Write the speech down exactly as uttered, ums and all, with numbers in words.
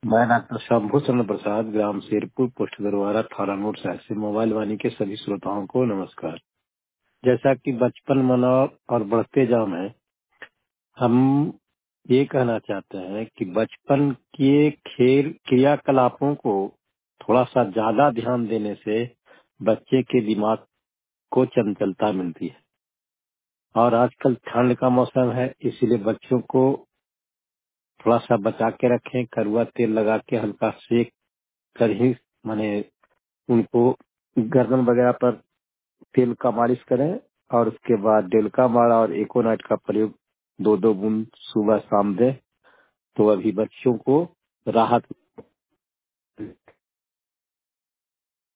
मैं डॉक्टर शंभू चंद्र प्रसाद, ग्राम शेरपुर, पोस्ट दरवारा, थाना नोट साहब से मोबाइल वाणी के सभी श्रोताओं को नमस्कार। जैसा कि बचपन मना और बढ़ते जाम है, हम ये कहना चाहते हैं कि बचपन के खेल क्रियाकलापों को थोड़ा सा ज्यादा ध्यान देने से बच्चे के दिमाग को चंचलता मिलती है। और आजकल ठंड का मौसम है, इसीलिए बच्चों को थोड़ा सा बचा के रखें। कड़वा तेल लगा के हल्का सेक कर ही माने उनको गर्दन वगैरह पर तेल का मालिश करें और उसके बाद डेलका मारा और एकोनाइट का प्रयोग दो दो बूंद सुबह शाम दें, तो अभी बच्चों को राहत